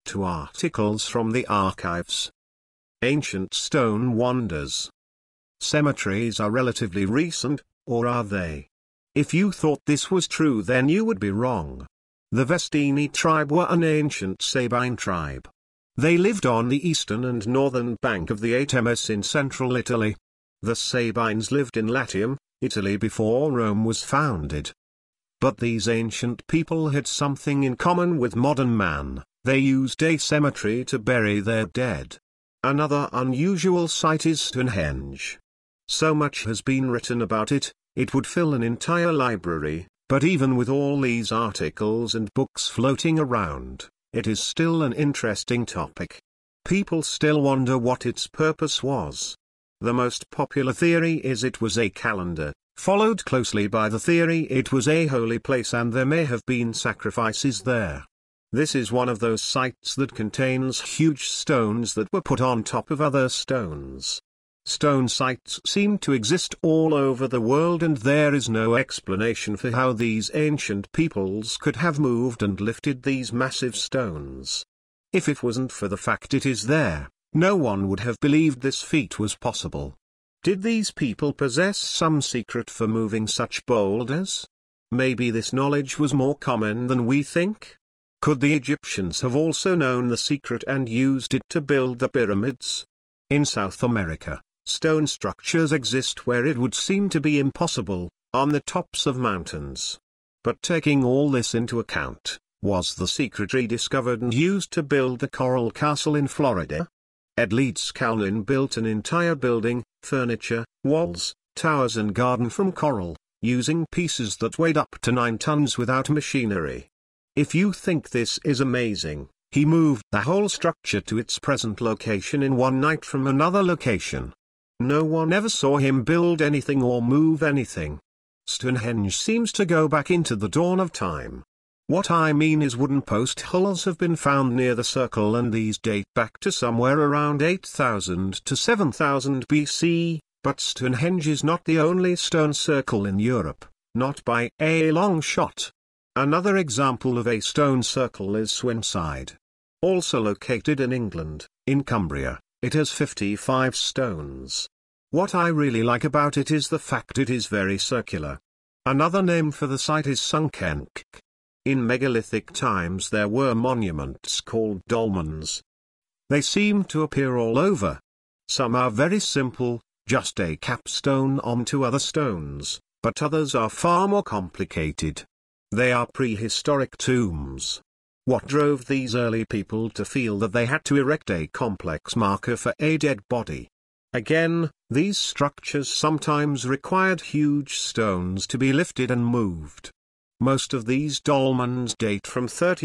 to articles from the archives. Ancient stone wonders. Cemeteries are relatively recent, or are they? If you thought this was true, then you would be wrong. The Vestini tribe were an ancient Sabine tribe. They lived on the eastern and northern bank of the Atemus in central Italy. The Sabines lived in Latium, Italy, before Rome was founded. But these ancient people had something in common with modern man: they used a cemetery to bury their dead. Another unusual site is Stonehenge. So much has been written about it, it would fill an entire library, but even with all these articles and books floating around, it is still an interesting topic. People still wonder what its purpose was. The most popular theory is it was a calendar, followed closely by the theory it was a holy place and there may have been sacrifices there. This is one of those sites that contains huge stones that were put on top of other stones. Stone sites seem to exist all over the world, and there is no explanation for how these ancient peoples could have moved and lifted these massive stones. If it wasn't for the fact it is there, no one would have believed this feat was possible. Did these people possess some secret for moving such boulders? Maybe this knowledge was more common than we think. Could the Egyptians have also known the secret and used it to build the pyramids? In South America, stone structures exist where it would seem to be impossible, on the tops of mountains. But taking all this into account, was the secret rediscovered and used to build the Coral Castle in Florida? Ed Leedskalnin built an entire building, furniture, walls, towers and garden from coral, using pieces that weighed up to 9 tons without machinery. If you think this is amazing, he moved the whole structure to its present location in one night from another location. No one ever saw him build anything or move anything. Stonehenge seems to go back into the dawn of time. What I mean is wooden post holes have been found near the circle, and these date back to somewhere around 8000 to 7000 BC, but Stonehenge is not the only stone circle in Europe, not by a long shot. Another example of a stone circle is Swindside. Also located in England, in Cumbria, it has 55 stones. What I really like about it is the fact it is very circular. Another name for the site is Sunkenk. In megalithic times there were monuments called dolmens. They seem to appear all over. Some are very simple, just a capstone onto other stones, but others are far more complicated. They are prehistoric tombs. What drove these early people to feel that they had to erect a complex marker for a dead body? Again, these structures sometimes required huge stones to be lifted and moved. Most of these dolmens date from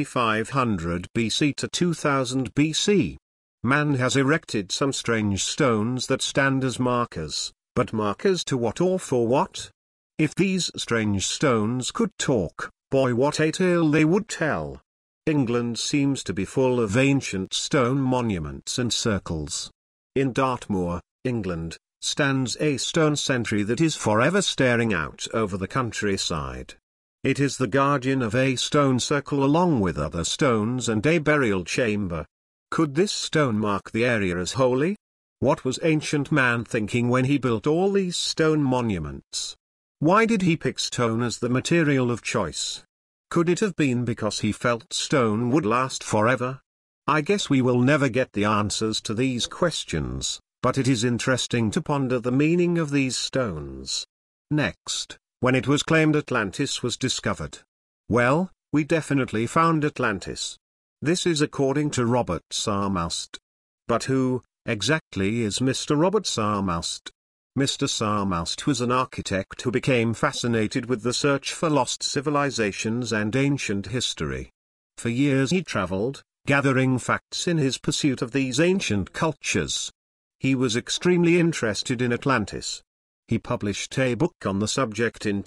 3500 BC to 2000 BC. Man has erected some strange stones that stand as markers, but markers to what or for what? If these strange stones could talk, boy, what a tale they would tell. England seems to be full of ancient stone monuments and circles. In Dartmoor, England, stands a stone sentry that is forever staring out over the countryside. It is the guardian of a stone circle along with other stones and a burial chamber. Could this stone mark the area as holy? What was ancient man thinking when he built all these stone monuments? Why did he pick stone as the material of choice? Could it have been because he felt stone would last forever? I guess we will never get the answers to these questions, but it is interesting to ponder the meaning of these stones. Next, when it was claimed Atlantis was discovered. Well, we definitely found Atlantis. This is according to Robert Sarmaust. But who, exactly, is Mr. Robert Sarmaust? Mr. Sarmaust was an architect who became fascinated with the search for lost civilizations and ancient history. For years he traveled, gathering facts in his pursuit of these ancient cultures. He was extremely interested in Atlantis. He published a book on the subject in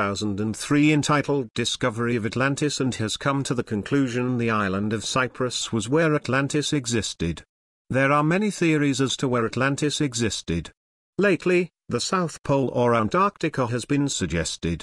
2003 entitled Discovery of Atlantis, and has come to the conclusion the island of Cyprus was where Atlantis existed. There are many theories as to where Atlantis existed. Lately, the South Pole or Antarctica has been suggested.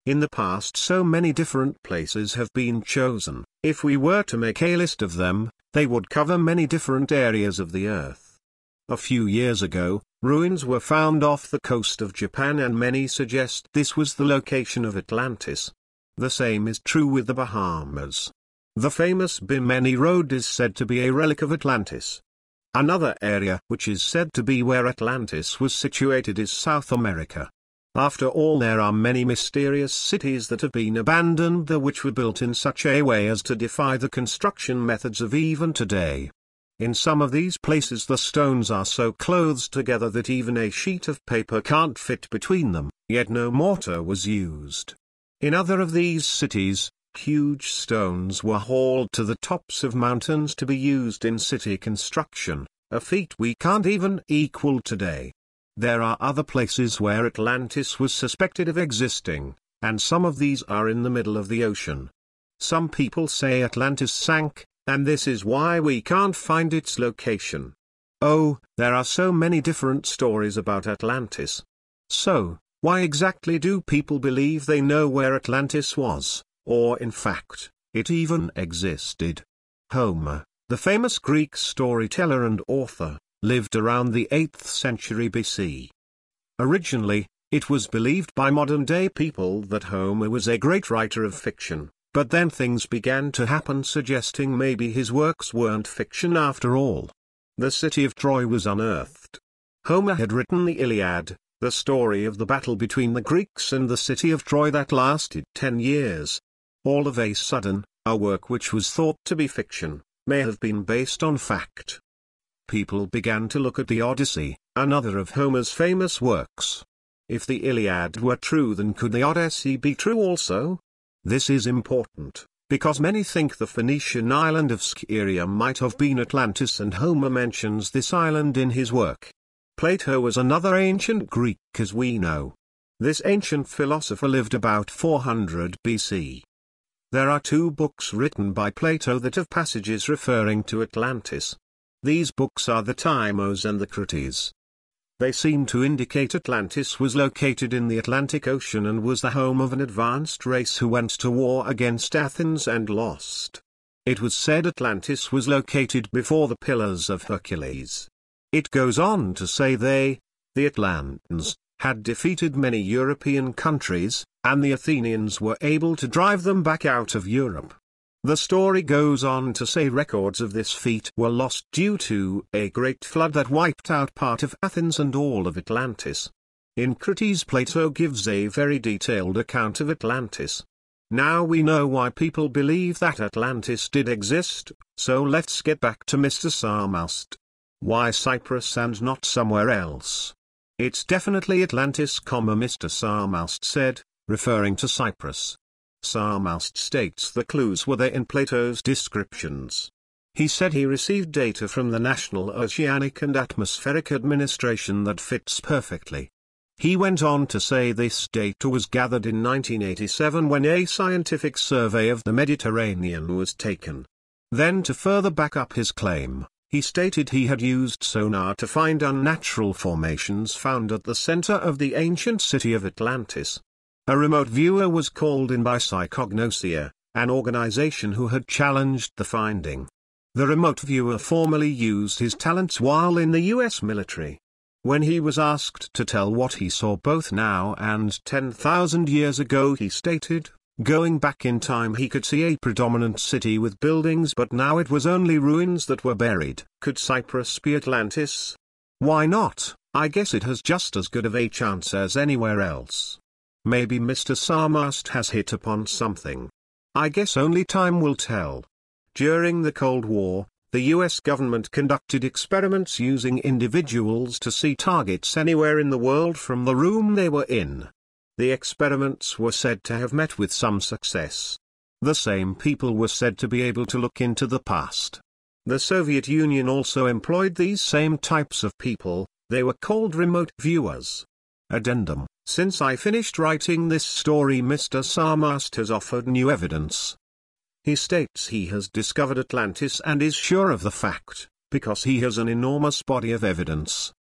In the past so many different places have been chosen. If we were to make a list of them, they would cover many different areas of the earth. A few years ago, ruins were found off the coast of Japan and many suggest this was the location of Atlantis. The same is true with the Bahamas. The famous Bimini Road is said to be a relic of Atlantis. Another area which is said to be where Atlantis was situated is South America. After all, there are many mysterious cities that have been abandoned there which were built in such a way as to defy the construction methods of even today. In some of these places the stones are so close together that even a sheet of paper can't fit between them, yet no mortar was used. In other of these cities, huge stones were hauled to the tops of mountains to be used in city construction, a feat we can't even equal today. There are other places where Atlantis was suspected of existing, and some of these are in the middle of the ocean. Some people say Atlantis sank, and this is why we can't find its location. Oh, there are so many different stories about Atlantis. So, why exactly do people believe they know where Atlantis was, or in fact, it even existed? Homer, the famous Greek storyteller and author, lived around the 8th century BC. Originally, it was believed by modern-day people that Homer was a great writer of fiction, but then things began to happen suggesting maybe his works weren't fiction after all. The city of Troy was unearthed. Homer had written the Iliad, the story of the battle between the Greeks and the city of Troy that lasted 10 years. All of a sudden, a work which was thought to be fiction, may have been based on fact. People began to look at the Odyssey, another of Homer's famous works. If the Iliad were true, then could the Odyssey be true also? This is important, because many think the Phoenician island of Scheria might have been Atlantis, and Homer mentions this island in his work. Plato was another ancient Greek, as we know. This ancient philosopher lived about 400 BC. There are 2 books written by Plato that have passages referring to Atlantis. These books are the Timos and the Critias. They seem to indicate Atlantis was located in the Atlantic Ocean and was the home of an advanced race who went to war against Athens and lost. It was said Atlantis was located before the Pillars of Hercules. It goes on to say the Atlantans, had defeated many European countries, and the Athenians were able to drive them back out of Europe. The story goes on to say records of this feat were lost due to a great flood that wiped out part of Athens and all of Atlantis. In Critias, Plato gives a very detailed account of Atlantis. Now we know why people believe that Atlantis did exist, so let's get back to Mr. Sarmast. Why Cyprus and not somewhere else? It's definitely Atlantis, Mr. Sarmast said, referring to Cyprus. Sarmast states the clues were there in Plato's descriptions. He said he received data from the National Oceanic and Atmospheric Administration that fits perfectly. He went on to say this data was gathered in 1987 when a scientific survey of the Mediterranean was taken. Then, to further back up his claim, he stated he had used sonar to find unnatural formations found at the center of the ancient city of Atlantis. A remote viewer was called in by Psychognosia, an organization who had challenged the finding. The remote viewer formerly used his talents while in the U.S. military. When he was asked to tell what he saw both now and 10,000 years ago, he stated, going back in time he could see a predominant city with buildings, but now it was only ruins that were buried. Could Cyprus be Atlantis? Why not? I guess it has just as good of a chance as anywhere else. Maybe Mr. Sarmast has hit upon something. I guess only time will tell. During the Cold War, the US government conducted experiments using individuals to see targets anywhere in the world from the room they were in. The experiments were said to have met with some success. The same people were said to be able to look into the past. The Soviet Union also employed these same types of people. They were called remote viewers. Addendum: since I finished writing this story, Mr. Sarmast has offered new evidence. He states he has discovered Atlantis and is sure of the fact, because he has an enormous body of evidence.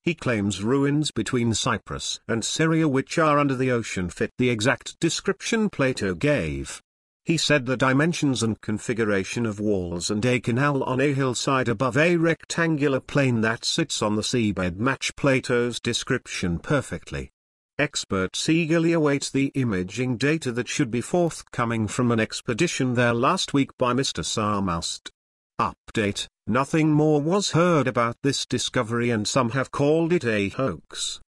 He claims ruins between Cyprus and Syria which are under the ocean fit the exact description Plato gave. He said the dimensions and configuration of walls and a canal on a hillside above a rectangular plain that sits on the seabed match Plato's description perfectly. Experts eagerly await the imaging data that should be forthcoming from an expedition there last week by Mr. Sarmast. Update: nothing more was heard about this discovery and some have called it a hoax.